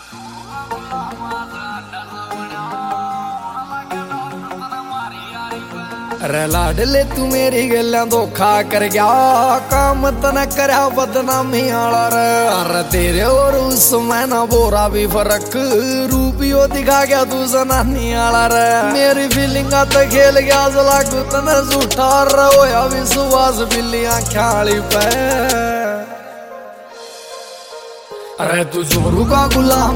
अरे लाडले तू मेरी गल्ला धोखा कर गया, काम तना करया बदनामी आला रे। अरे तेरे और उसमें ना बोरा भी फर्क, रूपियो दिखा गया तू जनानी आला रे। मेरी फीलिंगा तो खेल गया लागू तना झूठा रोया विश्वास बिल्लियां ख्याली पे। अरे तू जोरू का गुलाम